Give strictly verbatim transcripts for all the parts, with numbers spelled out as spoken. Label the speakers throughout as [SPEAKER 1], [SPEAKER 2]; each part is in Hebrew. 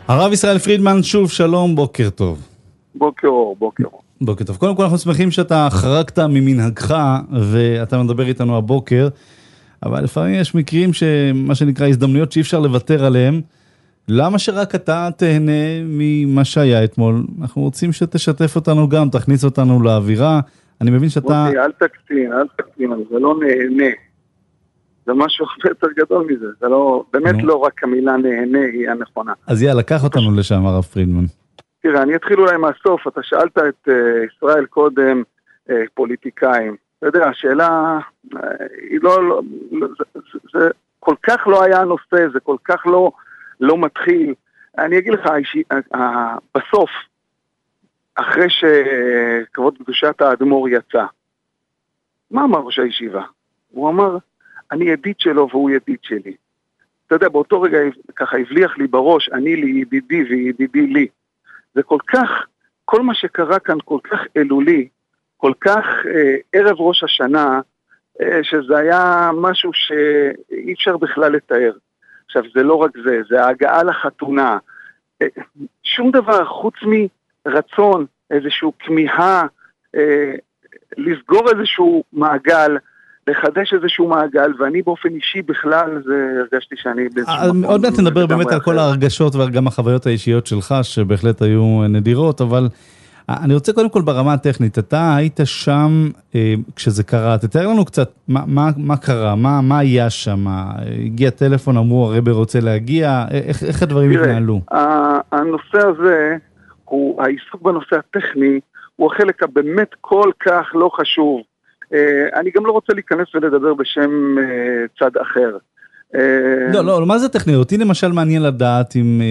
[SPEAKER 1] הרב ישראל פרידמן, שוב שלום, בוקר טוב.
[SPEAKER 2] בוקר אור, בוקר אור.
[SPEAKER 1] בוקר טוב. קודם כל אנחנו שמחים שאתה חרגת ממנהגך ואתה מדבר איתנו הבוקר, אבל לפעמים יש מקרים שמה שנקרא הזדמנויות שאי אפשר לוותר עליהם. למה שרק אתה תהנה ממה שהיה אתמול? אנחנו רוצים שתשתף אותנו גם, תכניס אותנו לאווירה. אני מבין שאתה...
[SPEAKER 2] בוטי, אל תקטין, אל תקטין, זה לא נהנה. זה משהו הרבה יותר גדול מזה. זה לא, באמת נו. לא רק המילה נהנה היא הנכונה.
[SPEAKER 1] אז יאללה, לקח אותנו פשוט... לשם, הרב פרידמן.
[SPEAKER 2] תראה, אני אתחיל אולי מהסוף. אתה שאלת את uh, ישראל קודם, uh, פוליטיקאים. אתה יודע, השאלה uh, היא לא... לא זה, זה, זה כל כך לא היה הנושא, זה כל כך לא, לא מתחיל. אני אגיד לך, אישי, uh, uh, בסוף, אחרי שכבוד קדושת האדמו"ר יצא, מה אמר ראש הישיבה? הוא אמר, אני ידיד שלו והוא ידיד שלי. אתה יודע, באותו רגע ככה הבליח לי בראש, אני לי ידידי וידידי לי. זה כל כך, כל מה שקרה כאן כל כך אלולי, כל כך אה, ערב ראש השנה, אה, שזה היה משהו שאי אפשר בכלל לתאר. עכשיו, זה לא רק זה, זה ההגעה לחתונה. אה, שום דבר חוץ מרצון, איזשהו כמיהה, אה, לסגור איזשהו מעגל, לחדש איזשהו מעגל, ואני באופן אישי בכלל, זה הרגשתי שאני...
[SPEAKER 1] עוד מעט נדבר באמת על כל ההרגשות וגם החוויות האישיות שלך, שבהחלט היו נדירות, אבל אני רוצה קודם כל ברמה הטכנית, אתה היית שם כשזה קרה, תתאר לנו קצת מה קרה, מה היה שם, הגיע טלפון, אמרו הרבי רוצה להגיע, איך הדברים התנהלו?
[SPEAKER 2] הנושא הזה, העיסוק בנושא הטכני, הוא החלק הבאמת כל כך לא חשוב. אני גם לא רוצה להיכנס ולדבר בשם צד אחר.
[SPEAKER 1] לא, לא, מה זה טכני? אותי למשל מעניין לדעת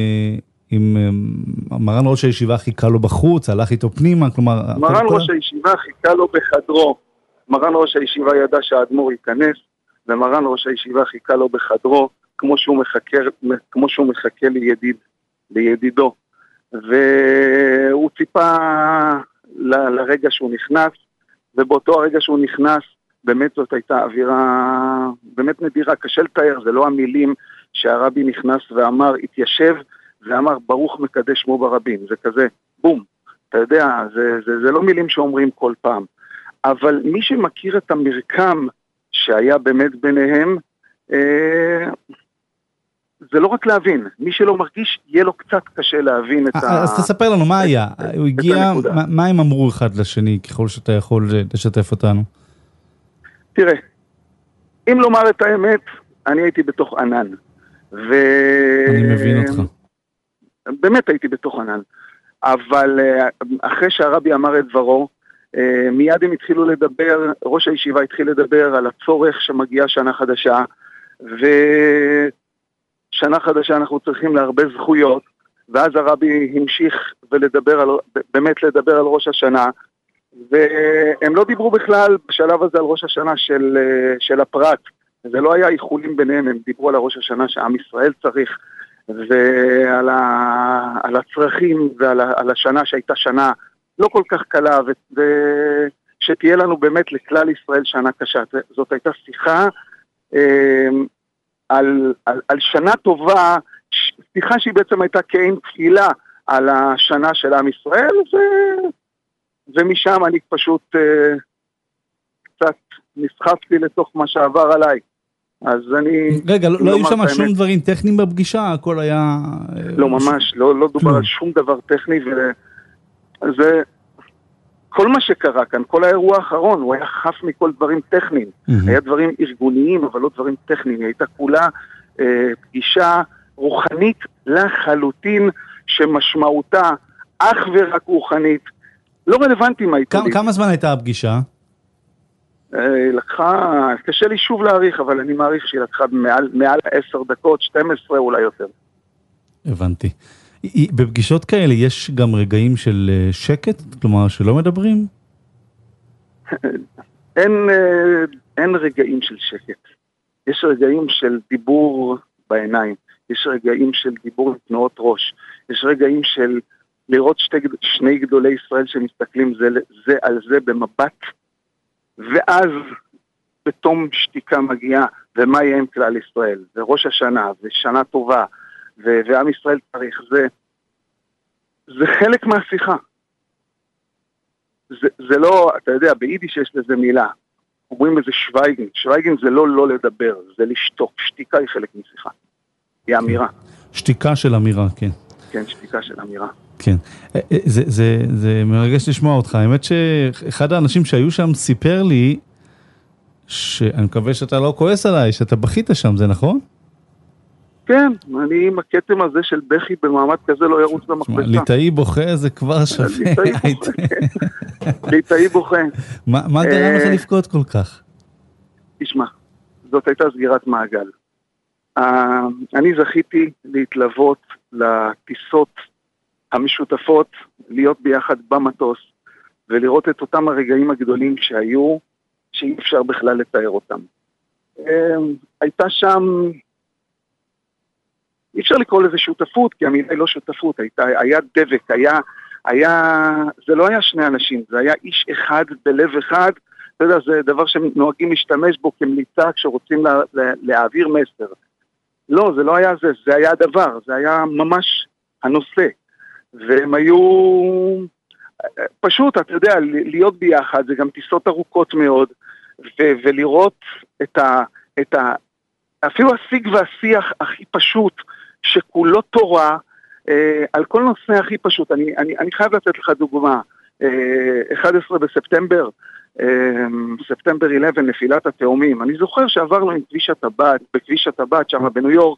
[SPEAKER 1] אם מרן ראש הישיבה חיכה לו בחוץ, הלך איתו פנימה, כלומר...
[SPEAKER 2] מרן ראש הישיבה חיכה לו בחדרו. מרן ראש הישיבה ידע שהאדמו"ר ייכנס, ומרן ראש הישיבה חיכה לו בחדרו, כמו שהוא מחכה, כמו שהוא מחכה לידיד, לידידו. והוא ציפה ל, לרגע שהוא נכנס, ובאותו הרגע שהוא נכנס, באמת זאת הייתה אווירה, באמת נדירה, קשה לתאר, זה לא המילים שהרבי נכנס ואמר, התיישב, ואמר, ברוך מקדש שמו ברבים, זה כזה, בום, אתה יודע, זה, זה, זה לא מילים שאומרים כל פעם, אבל מי שמכיר את המרקם שהיה באמת ביניהם, אה, זה לא רק להבין, מי שלא מרגיש, יהיה לו קצת קשה להבין את ה...
[SPEAKER 1] אז תספר לנו, מה היה? הוא הגיע, מה הם אמרו אחד לשני, ככל שאתה יכול לשתף אותנו?
[SPEAKER 2] תראה, אם לומר את האמת, אני הייתי בתוך ענן.
[SPEAKER 1] אני מבין אותך.
[SPEAKER 2] באמת הייתי בתוך ענן. אבל אחרי שהרבי אמר את דברו, מיד הם התחילו לדבר, ראש הישיבה התחיל לדבר על הצורך שמגיעה שנה חדשה, ו... שנה חדשה אנחנו צריכים להרבה זכויות, ואז הרבי המשיך ולדבר על, באמת לדבר על ראש השנה, והם לא דיברו בכלל בשלב הזה על ראש השנה של, של הפרט, זה לא היה איחולים ביניהם, הם דיברו על ראש השנה שעם ישראל צריך, ועל ה, על הצרכים ועל ה, על השנה שהייתה שנה לא כל כך קלה, ו, ושתהיה לנו באמת לכלל ישראל שנה קשה. זאת הייתה שיחה, על, על, על שנה טובה, שיחה שהיא בעצם הייתה כאין תפילה על השנה של עם ישראל, ו, ומשם אני פשוט uh, קצת נסחפתי לתוך מה שעבר עליי. אז אני...
[SPEAKER 1] רגע, לא, לא היו שם שום דברים טכניים בפגישה? הכל היה...
[SPEAKER 2] לא, ממש, לא, לא דובר על שום דבר טכני, וזה... כל מה שקרה כאן, כל האירוע האחרון, הוא היה חף מכל דברים טכניים. Mm-hmm. היה דברים ארגוניים, אבל לא דברים טכניים. היא הייתה כולה אה, פגישה רוחנית לחלוטין, שמשמעותה אך ורק רוחנית. לא רלוונטי מה הייתה.
[SPEAKER 1] כמה, כמה זמן הייתה הפגישה?
[SPEAKER 2] אה, לקחה, קשה לי שוב להעריך, אבל אני מעריך שהיא לקחה מעל, מעל עשר דקות, שתים עשרה אולי יותר.
[SPEAKER 1] הבנתי. בפגישות כאלה יש גם רגעים של שקט? כלומר, שלא מדברים?
[SPEAKER 2] אין, אין רגעים של שקט. יש רגעים של דיבור בעיניים. יש רגעים של דיבור עם תנועות ראש. יש רגעים של לראות שתי, שני גדולי ישראל שמסתכלים זה, זה על זה במבט, ואז בתום שתיקה מגיעה, ומה יהיה עם כלל ישראל? וראש השנה, ושנה טובה, ועם ישראל צריך, זה, זה חלק מהשיחה. זה, זה לא, אתה יודע, ביידיש יש לזה מילה. אומרים איזה שוויגן. שוויגן זה לא לא לדבר, זה לשתוק. שתיקה היא חלק משיחה. היא אמירה.
[SPEAKER 1] שתיקה של אמירה, כן.
[SPEAKER 2] כן, שתיקה של אמירה.
[SPEAKER 1] כן. זה, זה, זה מרגש לשמוע אותך. האמת שאחד האנשים שהיו שם סיפר לי, שאני מקווה שאתה לא כועס עליי, שאתה בכית שם, זה נכון?
[SPEAKER 2] כן, אני עם הכתם הזה של בכי במעמד כזה לא ירוץ במכבסה.
[SPEAKER 1] ליטאי בוכה זה כבר שווה.
[SPEAKER 2] ליטאי בוכה, כן. ליטאי בוכה.
[SPEAKER 1] מה גרם לך לבכות כל כך?
[SPEAKER 2] תשמע, זאת הייתה סגירת מעגל. אני זכיתי להתלוות לטיסות המשותפות, להיות ביחד במטוס, ולראות את אותם הרגעים הגדולים שהיו, שאי אפשר בכלל לתאר אותם. הייתה שם, אי אפשר לקרוא לזה שותפות, כי המילה היא לא שותפות, הייתה, היה דבק, היה, היה, זה לא היה שני אנשים, זה היה איש אחד בלב אחד, אתה יודע, זה דבר שנוהגים להשתמש בו כמליצה כשרוצים לה, לה, להעביר מסר. לא, זה לא היה זה, זה היה הדבר, זה היה ממש הנושא. והם היו, פשוט, אתה יודע, להיות ביחד, זה גם טיסות ארוכות מאוד, ו- ולראות את ה, את ה, אפילו השיג והשיח הכי פשוט, שכולו תורה, אה, על כל נושא הכי פשוט. אני, אני, אני חייב לתת לך דוגמה. אה, אחד עשר בספטמבר, אה, ספטמבר אחת עשרה, נפילת התאומים. אני זוכר שעברנו עם כביש הטבעת, בכביש הטבעת שם בניו יורק,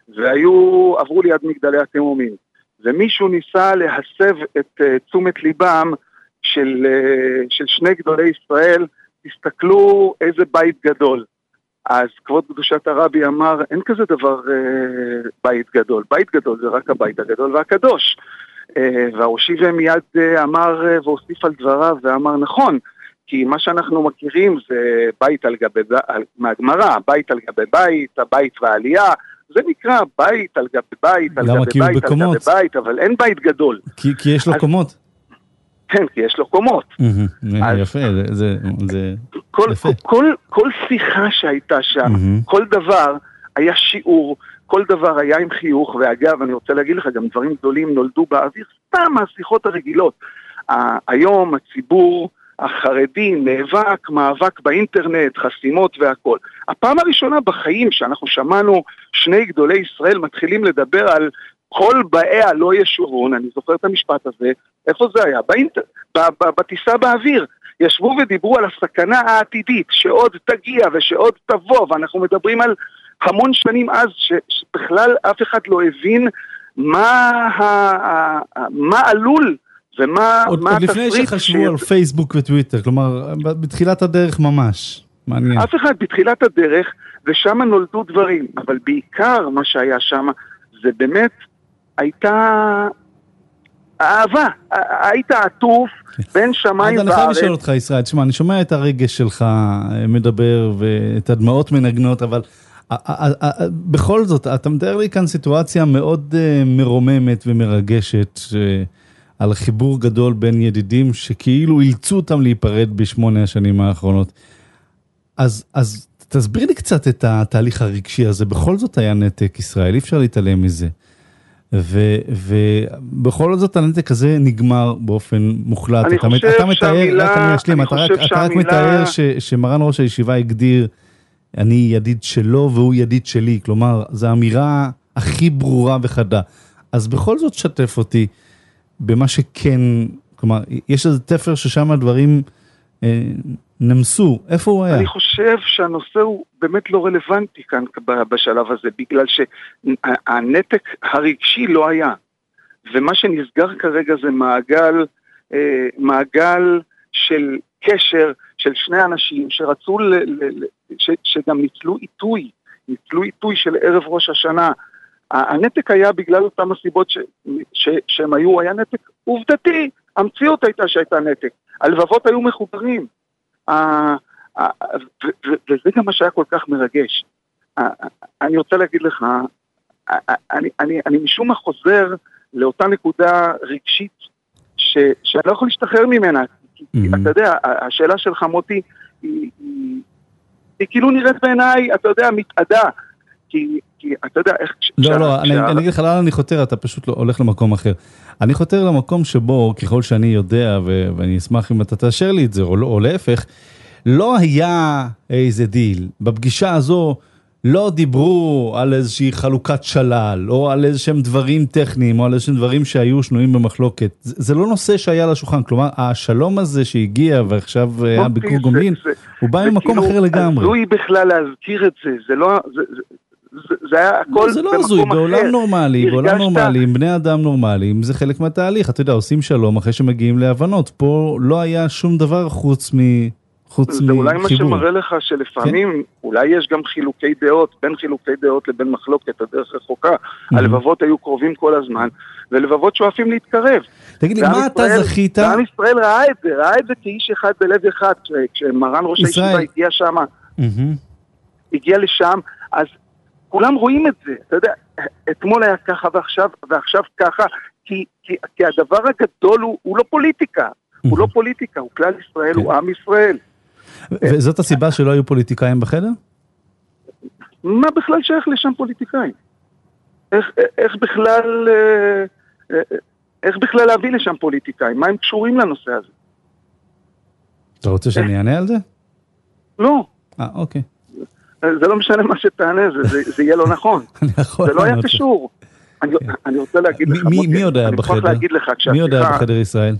[SPEAKER 2] והיו, עברו ליד מגדלי התאומים. ומישהו ניסה להסב את uh, תשומת ליבם של, uh, של שני גדולי ישראל, תסתכלו איזה בית גדול. אז כבוד קדושת הרבי אמר, אין כזה דבר uh, בית גדול, בית גדול זה רק הבית הגדול והקדוש. Uh, והראשי מיד uh, אמר uh, והוסיף על דבריו ואמר נכון, כי מה שאנחנו מכירים זה בית על גבי, מהגמרא, בית על גבי בית, הבית והעלייה, זה נקרא בית על גבי בית, על גבי בית, על גבי בית, אבל אין בית גדול.
[SPEAKER 1] כי, כי יש לו אז, קומות.
[SPEAKER 2] כן, כי יש לו קומות.
[SPEAKER 1] אז, יפה, זה, זה, זה
[SPEAKER 2] כל,
[SPEAKER 1] יפה.
[SPEAKER 2] כל, כל, כל שיחה שהייתה שם, כל דבר היה שיעור, כל דבר היה עם חיוך, ואגב, אני רוצה להגיד לך, גם דברים גדולים נולדו באוויר, סתם מהשיחות הרגילות. היום הציבור החרדי נאבק, מאבק באינטרנט, חסימות והכל. הפעם הראשונה בחיים שאנחנו שמענו שני גדולי ישראל מתחילים לדבר על כל באיה לא ישורון, אני זוכר את המשפט הזה, איפה זה היה? באינטר... בטיסה באוויר. ישבו ודיברו על הסכנה העתידית, שעוד תגיע ושעוד תבוא, ואנחנו מדברים על המון שנים אז, ש... שבכלל אף אחד לא הבין מה, ה... מה עלול ומה
[SPEAKER 1] עוד, עוד לפני שחשבו ש... על פייסבוק וטוויטר, כלומר, בתחילת הדרך ממש, מעניין.
[SPEAKER 2] אף אחד בתחילת הדרך, ושם נולדו דברים, אבל בעיקר מה שהיה שם, זה באמת הייתה אהבה, היית עטוף בין שמיים
[SPEAKER 1] וארץ. אז אני חייב לשאול אותך, ישראל, תשמע, אני שומע את הרגש שלך מדבר, ואת הדמעות מנגנות, אבל בכל זאת, אתה מתאר לי כאן סיטואציה מאוד מרוממת ומרגשת, על חיבור גדול בין ידידים שכאילו אילצו אותם להיפרד בשמונה השנים האחרונות. אז, אז תסביר לי קצת את התהליך הרגשי הזה. בכל זאת היה נתק ישראל, אי אפשר להתעלם מזה. ו, ובכל זאת הנתק הזה נגמר באופן מוחלט.
[SPEAKER 2] אני
[SPEAKER 1] אתה,
[SPEAKER 2] חושב
[SPEAKER 1] אתה מתאר,
[SPEAKER 2] שהמילה...
[SPEAKER 1] אתה מיישלים, אתה רק,
[SPEAKER 2] שהמילה...
[SPEAKER 1] אתה רק מתאר ש, שמרן ראש הישיבה הגדיר, אני ידיד שלו והוא ידיד שלי. כלומר, זו האמירה הכי ברורה וחדה. אז בכל זאת שתף אותי, במה שכן, כלומר, יש איזה תפר ששם הדברים אה, נמסו. איפה הוא היה?
[SPEAKER 2] אני חושב שהנושא הוא באמת לא רלוונטי כאן בשלב הזה, בגלל שהנתק הרגשי לא היה. ומה שנסגר כרגע זה מעגל, אה, מעגל של קשר של שני אנשים שרצו, ל, ל, ל, ש, שגם ניצלו עיתוי, ניצלו עיתוי של ערב ראש השנה. הנתק היה בגלל אותם הסיבות ש, ש, שהם היו, היה נתק עובדתי, המציאות הייתה שהייתה נתק, הלבבות היו מחוברים, וזה גם מה שהיה כל כך מרגש. אני רוצה להגיד לך, אני, אני, אני משום מה חוזר לאותה נקודה רגשית, ש, שאני לא יכול להשתחרר ממנה, כי אתה יודע, השאלה שלך מוטי, היא, היא, היא כאילו נראית בעיניי, אתה יודע, מתעדה, כי כי אתה יודע איך...
[SPEAKER 1] לא, לא, אני אגיד לך לאן אני חותר, אתה פשוט הולך למקום אחר. אני חותר למקום שבו, ככל שאני יודע, ואני אשמח אם אתה תאשר לי את זה, או להפך, לא היה איזה דיל. בפגישה הזו לא דיברו על איזושהי חלוקת שלל, או על איזשהם דברים טכניים, או על איזשהם דברים שהיו שנויים במחלוקת. זה לא נושא שהיה לשולחן. כלומר, השלום הזה שהגיע ועכשיו היה ביקור גומלין, הוא בא ממקום אחר לגמרי.
[SPEAKER 2] הזוי בכלל להזכיר את זה, זה לא... זה היה הכל
[SPEAKER 1] זה לא הזוי, בעולם נורמלי, בעולם נורמלי, עם בני אדם נורמליים, זה חלק מהתהליך. אתה יודע, עושים שלום אחרי שמגיעים להבנות. פה לא היה שום דבר חוץ מ...
[SPEAKER 2] זה אולי מה שמראה לך שלפעמים, אולי יש גם חילוקי דעות, בין חילוקי דעות לבין מחלוקת, הדרך רחוקה. הלבבות היו קרובים כל הזמן, ולבבות שואפים להתקרב.
[SPEAKER 1] תגיד לי, מה אתה זכית?
[SPEAKER 2] עם ישראל ראה את זה, ראה את זה כאיש אחד בלב אחד, כשמרן ראש הישיבה הגיע שם, הגיע לשם, אז כולם רואים את זה. אתה יודע, אתמול היה ככה ועכשיו, ועכשיו ככה, כי, כי, כי הדבר הגדול הוא, הוא לא פוליטיקה. הוא לא פוליטיקה, הוא כלל ישראל, הוא עם ישראל.
[SPEAKER 1] וזאת הסיבה שלא היו פוליטיקאים בחדר?
[SPEAKER 2] מה בכלל שייך לשם פוליטיקאים? איך, איך בכלל, איך בכלל להביא לשם פוליטיקאים? מה הם קשורים לנושא הזה?
[SPEAKER 1] אתה רוצה שאני אענה על זה?
[SPEAKER 2] לא.
[SPEAKER 1] אה, אוקיי.
[SPEAKER 2] זה לא משנה מה שתענה, זה, זה יהיה לא נכון. זה לא היה קשור. אני, אני רוצה להגיד לך,
[SPEAKER 1] מי, מי עוד היה בחדר? מי עוד היה בחדר ישראל?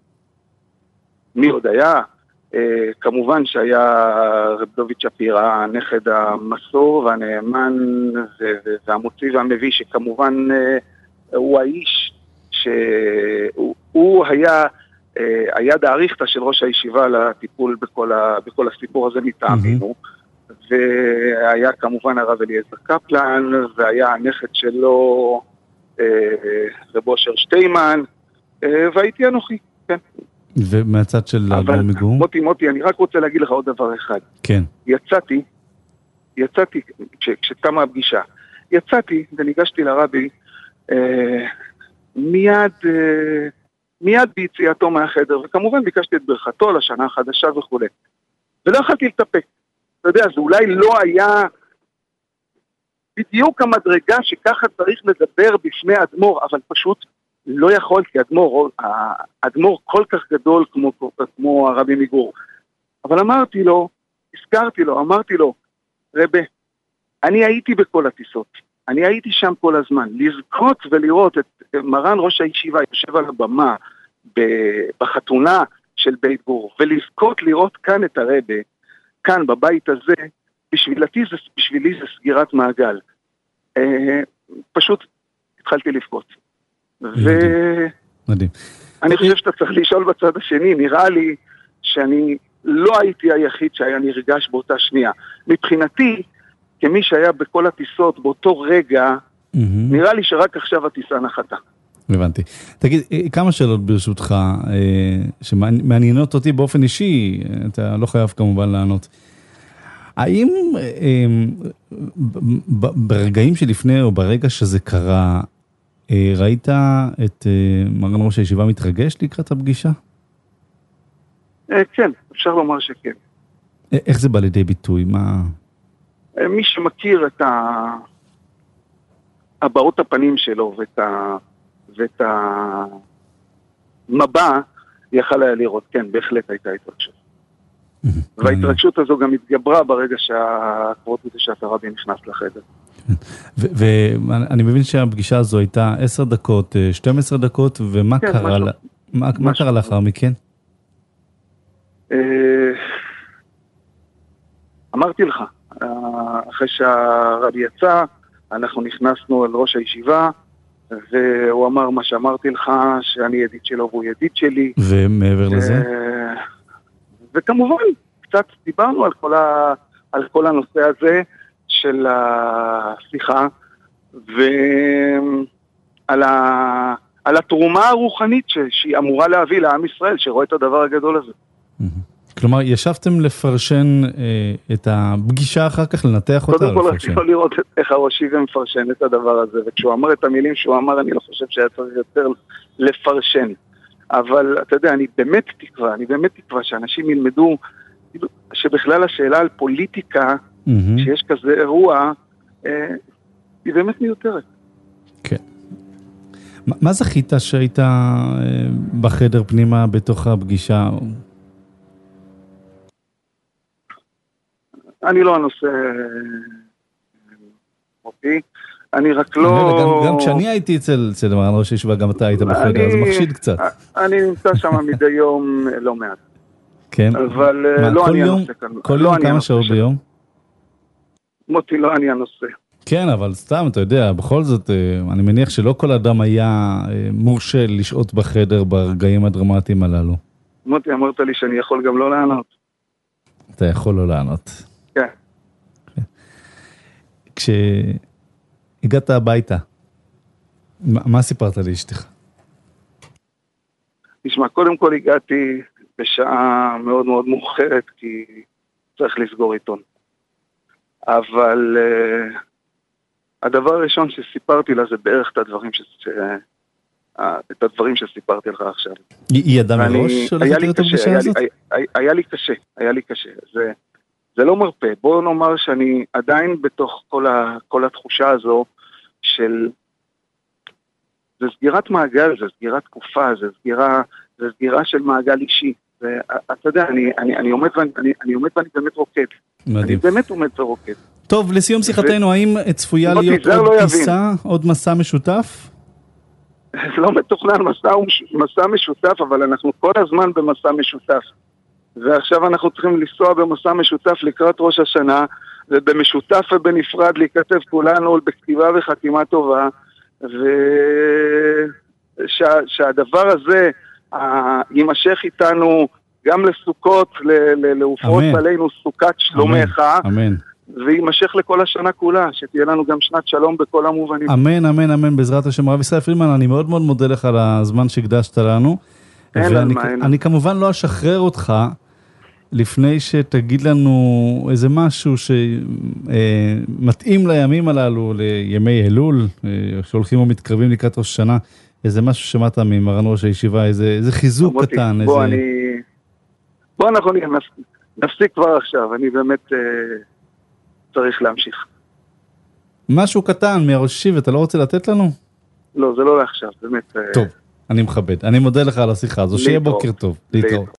[SPEAKER 2] מי עוד היה? אה, כמובן שהיה רב דוד שפירא, הנכד המסור והנאמן והמוציא והמביא, שכמובן אה, הוא האיש שהוא הוא היה אה, היד האריכתא של ראש הישיבה לטיפול בכל, ה, בכל הסיפור הזה מטעמינו. Mm-hmm. והיה כמובן הרב אליעזר קפלן, והיה הנכד שלו אה, רב אושר שטיימן, אה, והייתי אנוכי, כן.
[SPEAKER 1] ומהצד של אדמו"ר מגור?
[SPEAKER 2] מוטי, מוטי, אני רק רוצה להגיד לך עוד דבר אחד.
[SPEAKER 1] כן.
[SPEAKER 2] יצאתי, יצאתי, כש, כשתמה הפגישה, יצאתי וניגשתי לרבי, אה, מיד, אה, מיד ביציאתו מהחדר, וכמובן ביקשתי את ברכתו לשנה החדשה וכו'. ולא יכלתי לטפק. אתה יודע, זה אולי לא היה בדיוק המדרגה שככה צריך לדבר בפני אדמו"ר, אבל פשוט לא יכול, כי אדמו"ר, אדמו"ר כל כך גדול כמו, כמו הרבי מגור. אבל אמרתי לו, הזכרתי לו, אמרתי לו, רבי, אני הייתי בכל הטיסות, אני הייתי שם כל הזמן, לזכות ולראות את מרן ראש הישיבה יושב על הבמה בחתונה של בית גור, ולזכות לראות כאן את הרבי, כאן בבית הזה, בשבילי זה, בשבילי זה סגירת מעגל. אה, פשוט התחלתי לבכות.
[SPEAKER 1] מדהים.
[SPEAKER 2] אני חושב שאתה צריך לשאול בצד השני, נראה לי שאני לא הייתי היחיד שהיה נרגש באותה שנייה. מבחינתי, כמי שהיה בכל הטיסות באותו רגע, נראה לי שרק עכשיו הטיסה נחתה.
[SPEAKER 1] הבנתי. תגיד, כמה שאלות ברשותך, שמעניינות אותי באופן אישי, אתה לא חייב כמובן לענות. האם ברגעים שלפני או ברגע שזה קרה, ראית את מרן ראש הישיבה מתרגש לקראת הפגישה?
[SPEAKER 2] כן, אפשר לומר שכן.
[SPEAKER 1] איך זה בא לידי ביטוי? מה...
[SPEAKER 2] מי שמכיר את הבעות הפנים שלו ואת ה... ואת המבע יכל היה לראות, כן, בהחלט הייתה התרגשות. וההתרגשות הזו גם התגברה ברגע שהכבוד קדושת הרבי נכנס לחדר.
[SPEAKER 1] ואני מבין שהפגישה הזו הייתה עשר דקות, שתים עשרה דקות, ומה קרה לאחר מכן?
[SPEAKER 2] אמרתי לך, אחרי שהרבי יצא, אנחנו נכנסנו אל ראש הישיבה, והוא אמר מה שאמרתי לך, שאני ידיד שלו והוא ידיד שלי.
[SPEAKER 1] ומעבר לזה?
[SPEAKER 2] וכמובן, קצת דיברנו על כל, ה, על כל הנושא הזה של השיחה, ועל ה, על התרומה הרוחנית ש, שהיא אמורה להביא לעם ישראל, שרואה את הדבר הגדול הזה.
[SPEAKER 1] כלומר, ישבתם לפרשן אה, את הפגישה אחר כך, לנתח אותה?
[SPEAKER 2] קודם כל, רצינו לראות איך הראשי ומפרשן את הדבר הזה, וכשהוא אמר את המילים שהוא אמר, אני לא חושב שהיה צריך יותר לפרשן. אבל אתה יודע, אני באמת תקווה, אני באמת תקווה שאנשים ילמדו, שבכלל השאלה על פוליטיקה, mm-hmm. שיש כזה אירוע, אה, היא באמת מיותרת.
[SPEAKER 1] כן. מה זכית שהיית בחדר פנימה בתוך הפגישה?
[SPEAKER 2] אני לא הנושא אותי, אני רק לא...
[SPEAKER 1] גם כשאני הייתי אצל מרן ראש הישיבה, גם אתה היית בחדר, אז מחשיד קצת.
[SPEAKER 2] אני נמצא שם מדי יום לא מעט.
[SPEAKER 1] כן?
[SPEAKER 2] אבל לא אני הנושא כאן.
[SPEAKER 1] כל יום כמה שעות ביום?
[SPEAKER 2] מוטי, לא אני הנושא.
[SPEAKER 1] כן, אבל סתם, אתה יודע, בכל זאת, אני מניח שלא כל אדם היה מורשה לשעות בחדר ברגעים הדרמטיים הללו.
[SPEAKER 2] מוטי, אמרת לי שאני יכול גם לא לענות.
[SPEAKER 1] אתה יכול לא לענות.
[SPEAKER 2] כן.
[SPEAKER 1] כשהגעת הביתה, מה סיפרת לאשתך?
[SPEAKER 2] תשמע, קודם כל הגעתי בשעה מאוד מאוד מאוחרת, כי צריך לסגור עיתון. אבל uh, הדבר הראשון שסיפרתי לה זה בערך את הדברים, ש... ש... uh, את הדברים שסיפרתי לך עכשיו.
[SPEAKER 1] היא ידעה מראש שהולכת להיות הפגישה הזאת?
[SPEAKER 2] היה, היה, היה לי קשה, היה לי קשה. זה, זה לא מרפא. בואו נאמר שאני עדיין בתוך כל, ה... כל התחושה הזו של... זה סגירת מעגל, זה סגירת תקופה, זה סגירה, זה סגירה של מעגל אישי. ואתה יודע, אני, אני, אני עומד ואני, אני, אני עומד ואני באמת רוקד. מדהים. אני באמת עומד ורוקד.
[SPEAKER 1] טוב, לסיום שיחתנו, האם צפויה להיות עוד טיסה, עוד מסע משותף?
[SPEAKER 2] זה לא מתוכנן מסע משותף, אבל אנחנו כל הזמן במסע משותף. ועכשיו אנחנו צריכים לנסוע במסע משותף לקראת ראש השנה, ובמשותף ובנפרד להיכתב כולנו בכתיבה וחתימה טובה, ושהדבר הזה יימשך איתנו גם לסוכות, להופרות עלינו סוכת שלומך,
[SPEAKER 1] אמן.
[SPEAKER 2] ויימשך לכל השנה כולה, שתהיה לנו גם שנת שלום בכל המובנים.
[SPEAKER 1] אמן, אמן, אמן, בעזרת השם. רב ישראל פרידמן, אני מאוד מאוד מודה לך על הזמן שהקדשת לנו. ואני כמובן לא אשחרר אותך, לפני שתגיד לנו איזה משהו שמתאים לימים הללו, לימי אלול, שהולכים ומתקרבים לקראת ראש השנה, איזה משהו שמעת ממרן ראש הישיבה, איזה חיזוק קטן.
[SPEAKER 2] בוא אני... בוא אנחנו נפסיק כבר עכשיו, אני באמת צריך להמשיך.
[SPEAKER 1] משהו קטן מהראש הישיבה, אתה לא רוצה לתת לנו?
[SPEAKER 2] לא, זה לא לעכשיו, באמת.
[SPEAKER 1] טוב, אני מכבד. אני מודה לך על השיחה הזו, שיהיה בוקר טוב. להתראות.